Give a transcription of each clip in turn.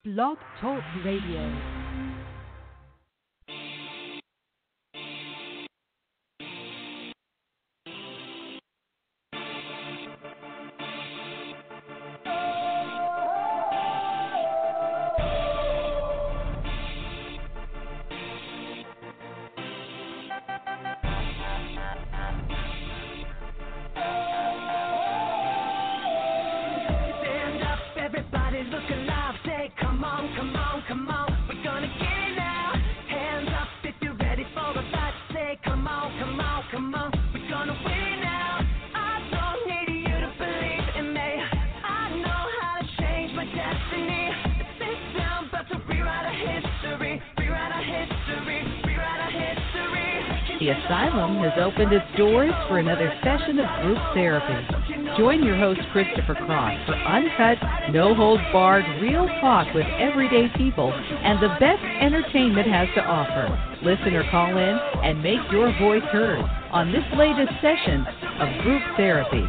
Blog Talk Radio. The Asylum has opened its doors for another session of group therapy. Join your host, Christopher Cross, for uncut, no-holds-barred, real talk with everyday people and the best entertainment has to offer. Listen or call in and make your voice heard on this latest session of group therapy.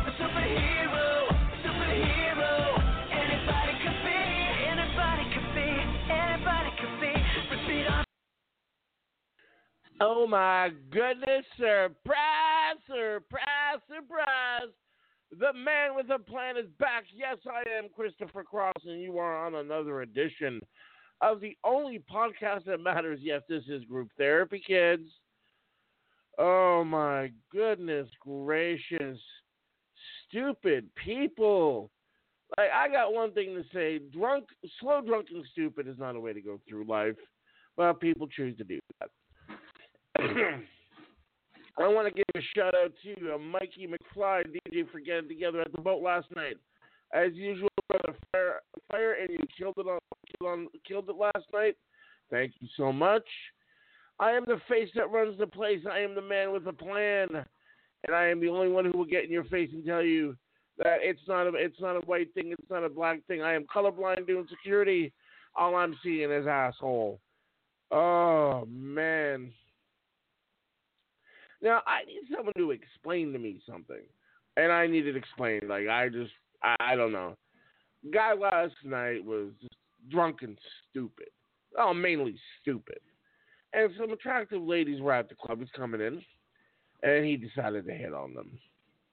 Oh my goodness, surprise, surprise, surprise. The man with a plan is back. Yes, I am Christopher Cross, and you are on another edition of the only podcast that matters. Yes, this is Group Therapy, kids. Oh my goodness gracious. Stupid people. Like, I got one thing to say. Slow, drunk, and stupid is not a way to go through life. Well, people choose to do that. I want to give a shout out to Mikey McFly, DJ for Getting Together at the boat last night. As usual, brother, fire, and you killed it last night. Thank you so much. I am the face that runs the place. I am the man with a plan, and I am the only one who will get in your face and tell you that it's not a white thing, it's not a black thing. I am colorblind doing security. All I'm seeing is asshole. Oh man. Now, I need someone to explain to me something. And I need it explained. Like, I don't know. Guy last night was just drunk and stupid. Oh, mainly stupid. And some attractive ladies were at the club. He's coming in. And he decided to hit on them.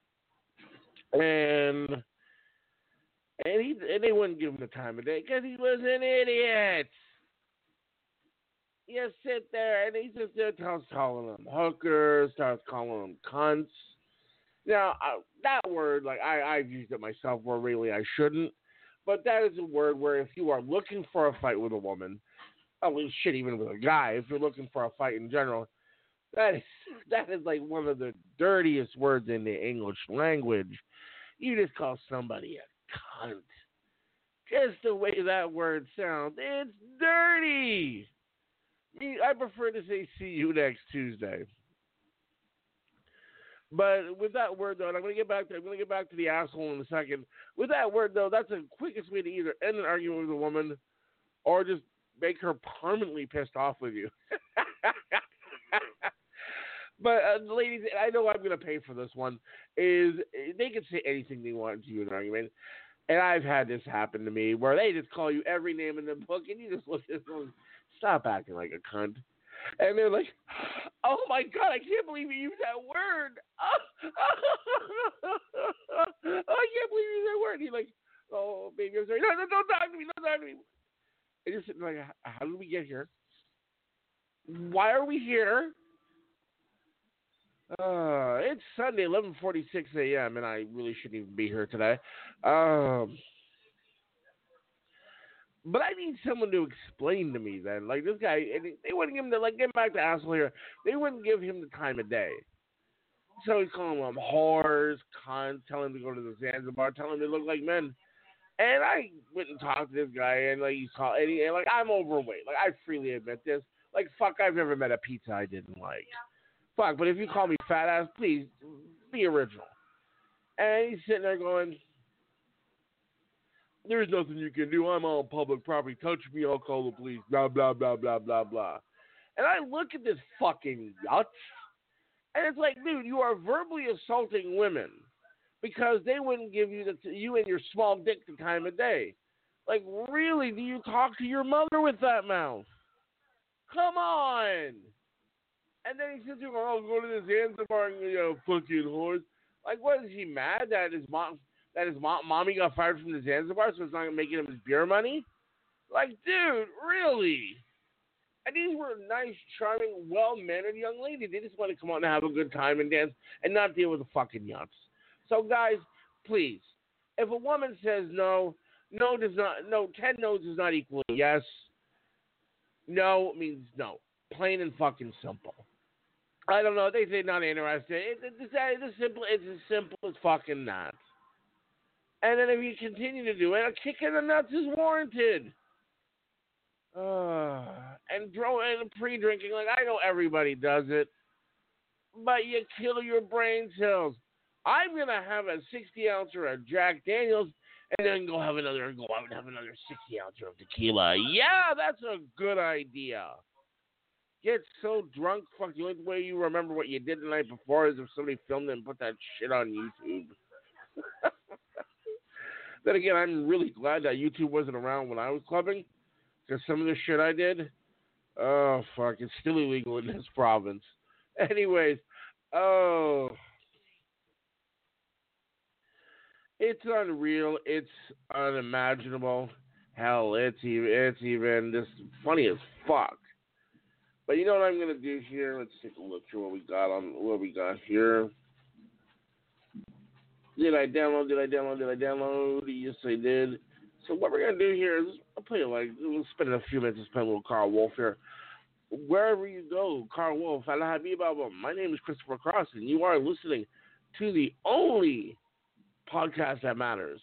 And they wouldn't give him the time of day because he was an idiot. You sit there, and he just starts calling them hookers, starts calling them cunts. Now, that word, like, I've used it myself where really I shouldn't, but that is a word where if you are looking for a fight with a woman, shit, even with a guy, if you're looking for a fight in general, that is like one of the dirtiest words in the English language. You just call somebody a cunt. Just the way that word sounds, it's dirty. I prefer to say see you next Tuesday. But with that word, though, and I'm going to get back to the asshole in a second. With that word, though, that's the quickest way to either end an argument with a woman or just make her permanently pissed off with you. But, ladies, I know I'm going to pay for this one, is they can say anything they want to you in an argument. And I've had this happen to me where they just call you every name in the book, and you just look at them. Stop acting like a cunt. And they're like, oh my God, I can't believe you used that word. I can't believe you used that word. And he's like, oh, baby, I'm sorry. No, don't talk to me. Don't talk to me. And you're sitting like, how did we get here? Why are we here? It's Sunday, 11:46 a.m., and I really shouldn't even be here today. But I need someone to explain to me then. Like, this guy, and they wouldn't give him get back to asshole here. They wouldn't give him the time of day. So he's calling them whores, cons, telling him to go to the Zanzibar, telling him they look like men. And I went and talked to this guy, and I'm overweight. Like, I freely admit this. Like, fuck, I've never met a pizza I didn't like. Fuck, but if you call me fat ass, please be original. And he's sitting there going, there's nothing you can do. I'm on public property. Touch me, I'll call the police. Blah, blah, blah, blah, blah, blah. And I look at this fucking yuck, and it's like, dude, you are verbally assaulting women because they wouldn't give you and your small dick the time of day. Like, really, do you talk to your mother with that mouth? Come on. And then he says, "Oh, go to the Zanzibar and fucking horse." Like, what is he mad that his mommy got fired from the Zanzibar, so it's not making him his beer money? Like, dude, really? And these were nice, charming, well-mannered young ladies. They just want to come out and have a good time and dance and not deal with the fucking yucks. So, guys, please, if a woman says no, 10 no's does not equal yes. No means no. Plain and fucking simple. I don't know. They say not interested. It's as simple as fucking that. And then if you continue to do it, a kick in the nuts is warranted. And throw in pre-drinking. Like, I know everybody does it, but you kill your brain cells. I'm going to have a 60-ounce of Jack Daniels and then go out and have another 60-ounce of tequila. Yeah, that's a good idea. Get so drunk, fuck, the only way you remember what you did the night before is if somebody filmed it and put that shit on YouTube. Then again, I'm really glad that YouTube wasn't around when I was clubbing, because some of the shit I did, oh, fuck, it's still illegal in this province. Anyways, it's unreal. It's unimaginable. Hell, it's even just funny as fuck. But you know what I'm going to do here? Let's take a look here what we got here. Did I download? Yes, I did. So what we're going to do here is, I'll play we'll spend a few minutes playing a little Carl Wolf here. Wherever you go, Carl Wolf, Ala Habiba. My name is Christopher Cross, and you are listening to the only podcast that matters.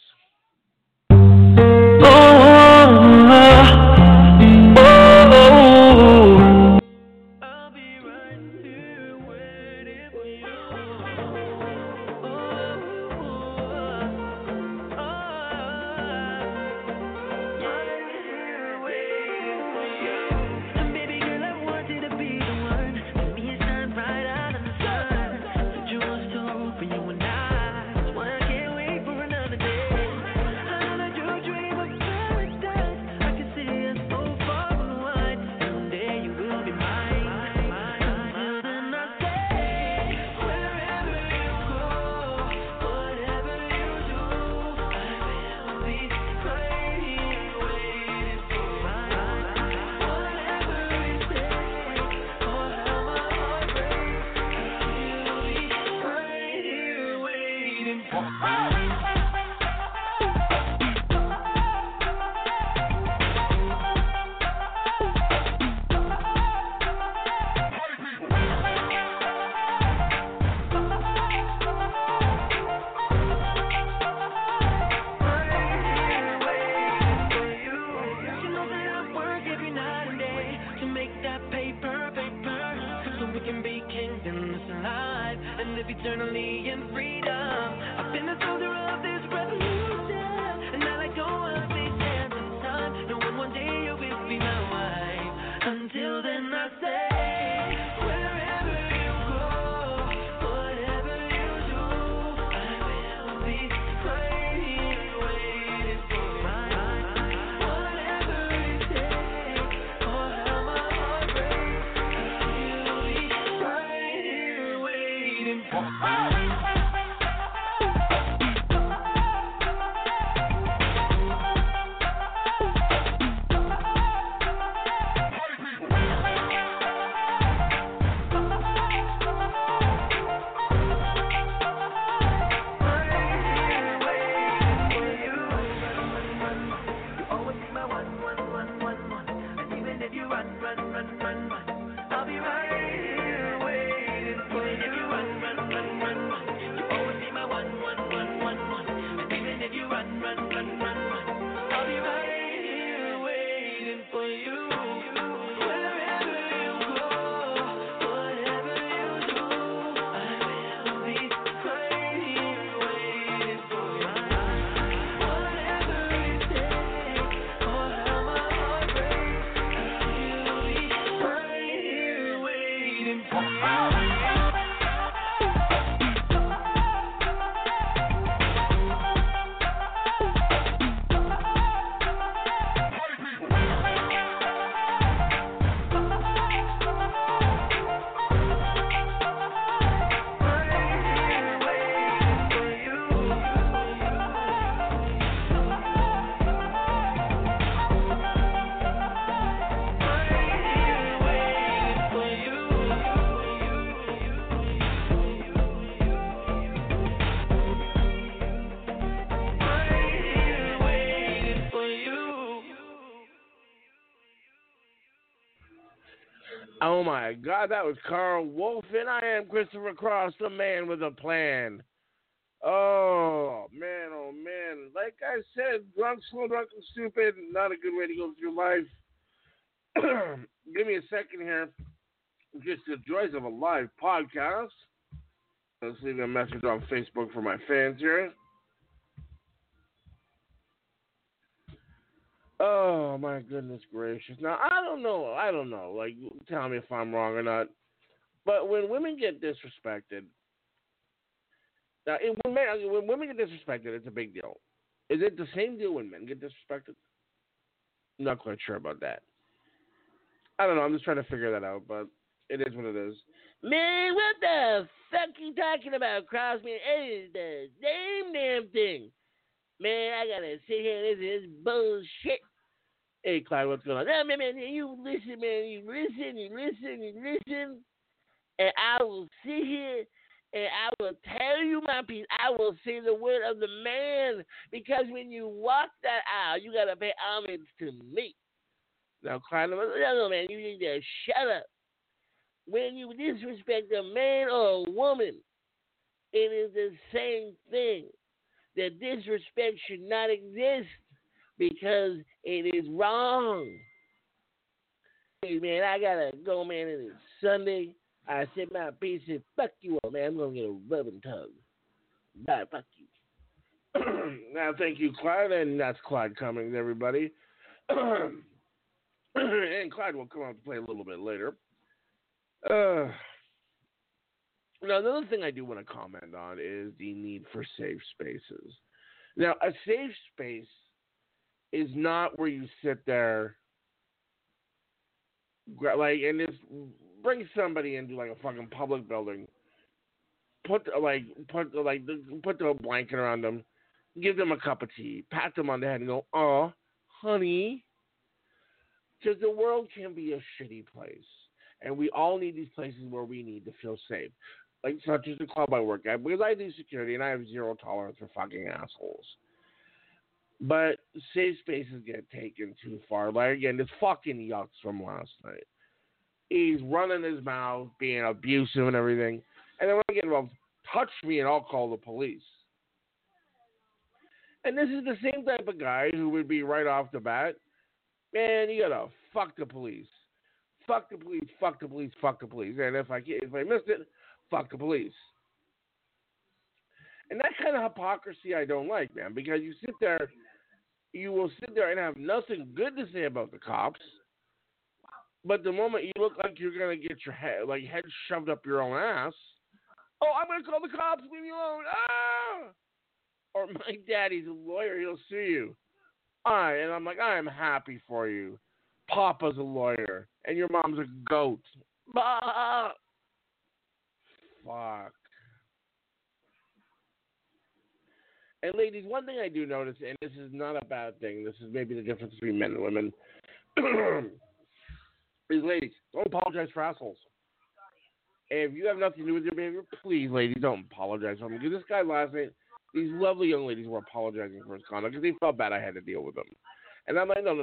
Oh my God, that was Carl Wolf, and I am Christopher Cross, the man with a plan. Oh man. Like I said, drunk, slow, drunk, and stupid, not a good way to go through life. Give me a second here. Just the joys of a live podcast. Let's leave a message on Facebook for my fans here. Oh my goodness gracious! Now I don't know. Like, tell me if I'm wrong or not. But when women get disrespected, now when women get disrespected, it's a big deal. Is it the same deal when men get disrespected? Not quite sure about that. I don't know. I'm just trying to figure that out, but it is what it is. Man, what the fuck you talking about, Crossman? It is the same damn thing. Man, I gotta sit here and listen to this bullshit. Hey, Clyde, what's going on? No, man, you listen, man. You listen. And I will sit here and I will tell you my piece. I will say the word of the man. Because when you walk that aisle, you gotta pay homage to me. Now, Clyde, no, man, you need to shut up. When you disrespect a man or a woman, it is the same thing. The disrespect should not exist because it is wrong. Hey, man, I gotta go, man. It is Sunday. I said my piece and fuck you all, man. I'm gonna get a rub and tug. Bye, fuck you. Now, thank you, Clyde, and that's Clyde Cummings, everybody. And Clyde will come out to play a little bit later. Now, another thing I do want to comment on is the need for safe spaces. Now, a safe space is not where you sit there, like, and just bring somebody into like a fucking public building, put the blanket around them, give them a cup of tea, pat them on the head, and go, "Oh, honey," because the world can be a shitty place. And we all need these places where we need to feel safe. Like, such as the club I work at, because I do security and I have zero tolerance for fucking assholes. But safe spaces get taken too far. Like, again, this fucking yucks from last night. He's running his mouth, being abusive and everything. And then when I get involved, touch me and I'll call the police. And this is the same type of guy who would be right off the bat, man, you gotta fuck the police. Fuck the police, fuck the police, fuck the police. And if I missed it, fuck the police. And that kind of hypocrisy I don't like, man, because you will sit there and have nothing good to say about the cops, but the moment you look like you're going to get your head shoved up your own ass, oh, I'm going to call the cops, leave me alone, ah! Or my daddy's a lawyer, he'll sue you. And I'm like, I am happy for you. Papa's a lawyer, and your mom's a goat. Bah! Fuck. And ladies, one thing I do notice, and this is not a bad thing, this is maybe the difference between men and women, is ladies, don't apologize for assholes. And if you have nothing to do with your behavior, please, ladies, don't apologize for them. Because this guy last night, these lovely young ladies were apologizing for his conduct because they felt bad I had to deal with them. And I'm like, no.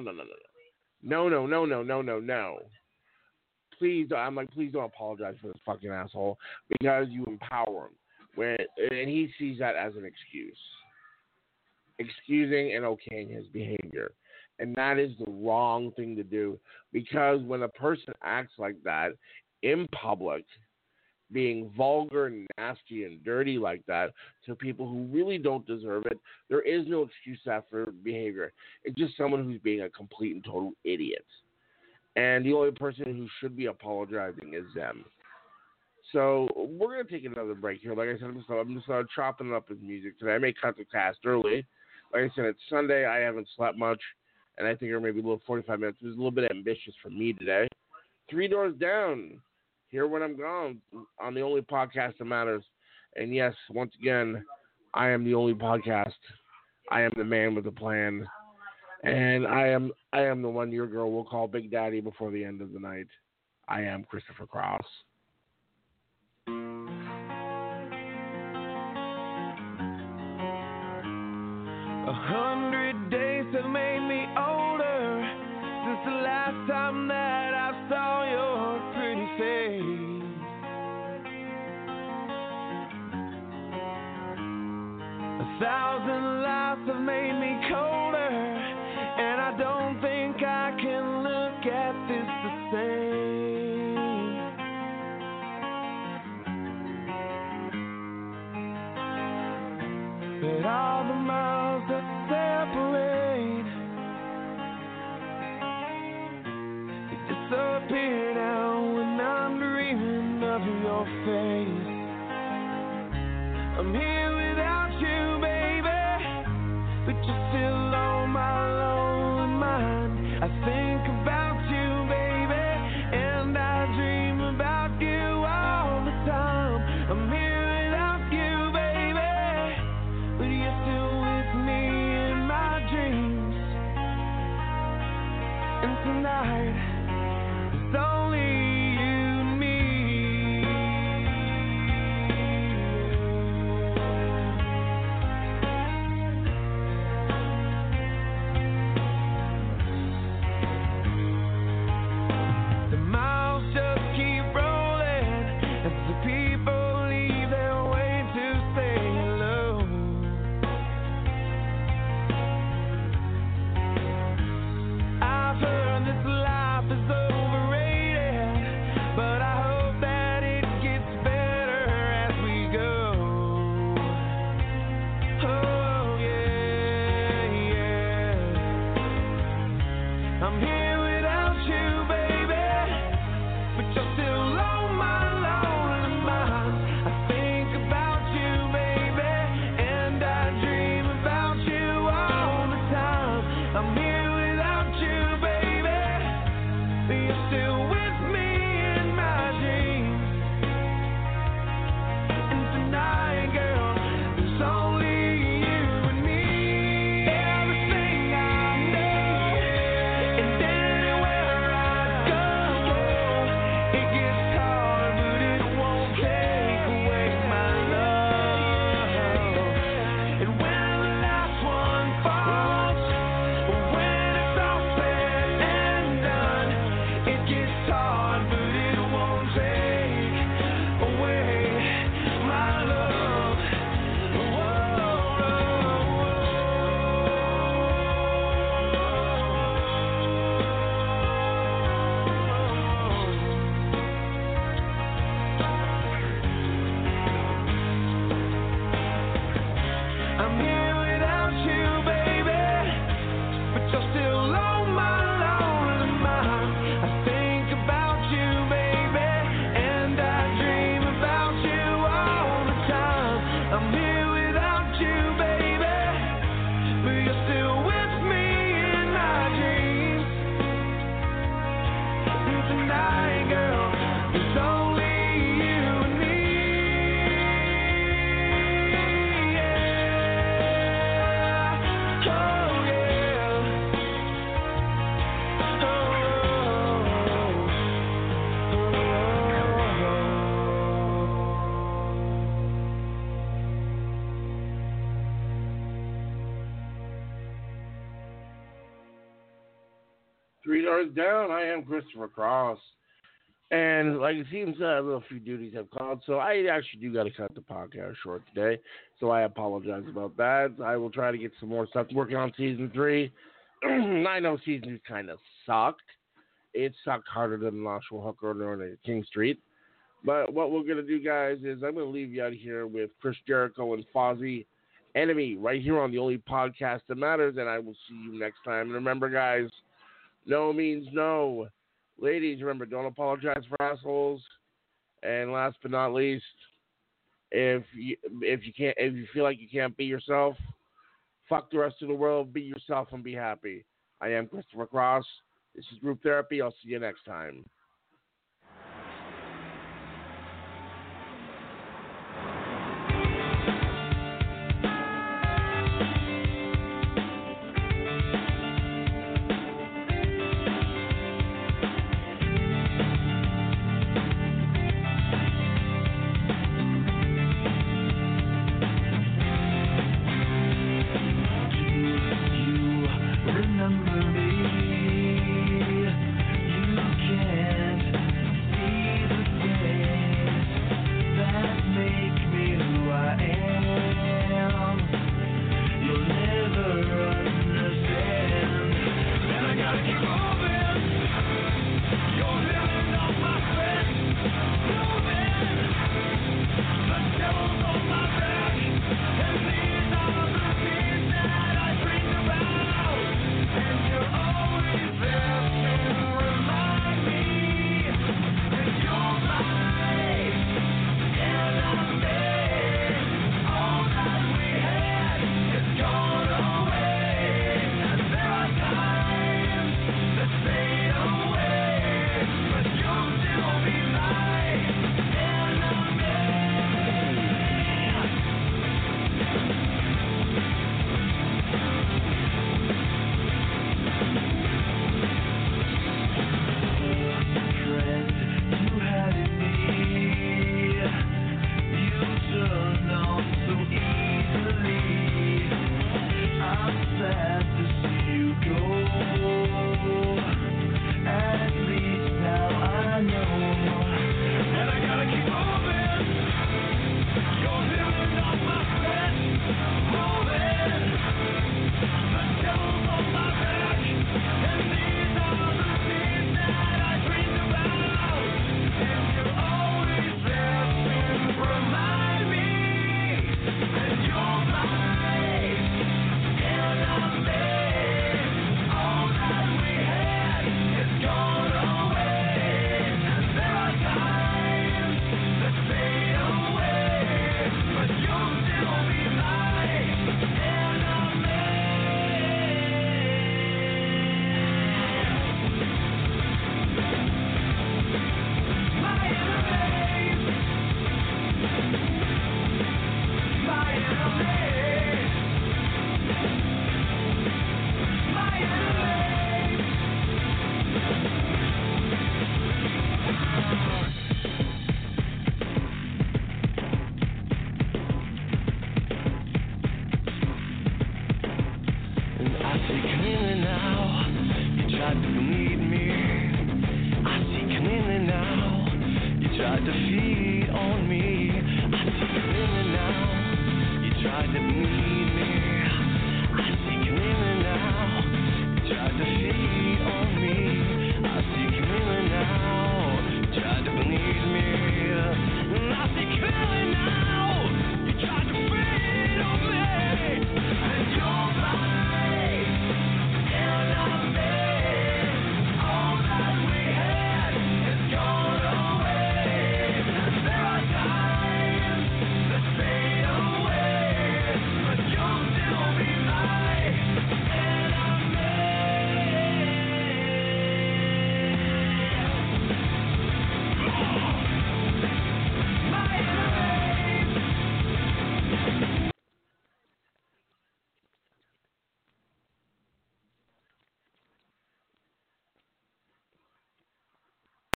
No. Please, I'm like, please don't apologize for this fucking asshole because you empower him. And he sees that as an excuse. Excusing and okaying his behavior. And that is the wrong thing to do because when a person acts like that in public, being vulgar and nasty and dirty like that to people who really don't deserve it, there is no excuse for behavior. It's just someone who's being a complete and total idiot. And the only person who should be apologizing is them. So we're going to take another break here. Like I said, I'm just chopping it up with music today. I may cut the cast early. Like I said, it's Sunday. I haven't slept much. And I think we're maybe a little 45 minutes. It was a little bit ambitious for me today. 3 Doors Down. Here when I'm gone on the only podcast that matters. And yes, once again, I am the only podcast. I am the man with the plan. And I am the one your girl will call Big Daddy before the end of the night. I am Christopher Cross. 100 days have made me older since the last time that I saw your pretty have made me colder, and I don't think I can look at this the same. But all the miles that separate, they disappear now when I'm dreaming of your face. I'm here without you, baby, but you're still on my lonely mind. I think about you, baby, and I dream about you all the time. I'm here without you, baby, but you're still with me in my dreams. And tonight, it's only you and me. The miles just keep rolling as the people leave their way to say hello. I've heard this life is overrated, but I hope that it gets better as we go. Oh yeah, yeah. I'm here without you, baby, but you're still on my lonely mind. I think about you, baby, and I dream about you all the time. I'm here without you, baby, but you're still with me in my dreams. And tonight, girl, there's only you and me. Everything I know, and anywhere I go, it gets hard, but it won't take away my love. And when the last one falls, when it's all said and done, it gets hard, but it won't take away my love. I'm here without you, baby, but you're still on my lonely mind. I think about you, baby, and I dream about you all the time. I'm here without you, baby, but you're still with me in my dreams. And tonight, girl, there's only you and me. Yeah. Oh, yeah. $3 down. I am Christopher Cross. And like it seems a little few duties have called, so I actually do got to cut the podcast short today. So I apologize about that. I will try to get some more stuff working on season 3. I know season 2 kind of sucked. It sucked harder than Nashville Hooker or King Street. But what we're going to do, guys, is I'm going to leave you out here with Chris Jericho and Fozzy, Enemy, right here on the only podcast that matters, and I will see you next time. And remember, guys, no means no. Ladies, remember, don't apologize for assholes. And last but not least, if you feel like you can't be yourself, fuck the rest of the world, be yourself and be happy. I am Christopher Cross. This is Group Therapy. I'll see you next time.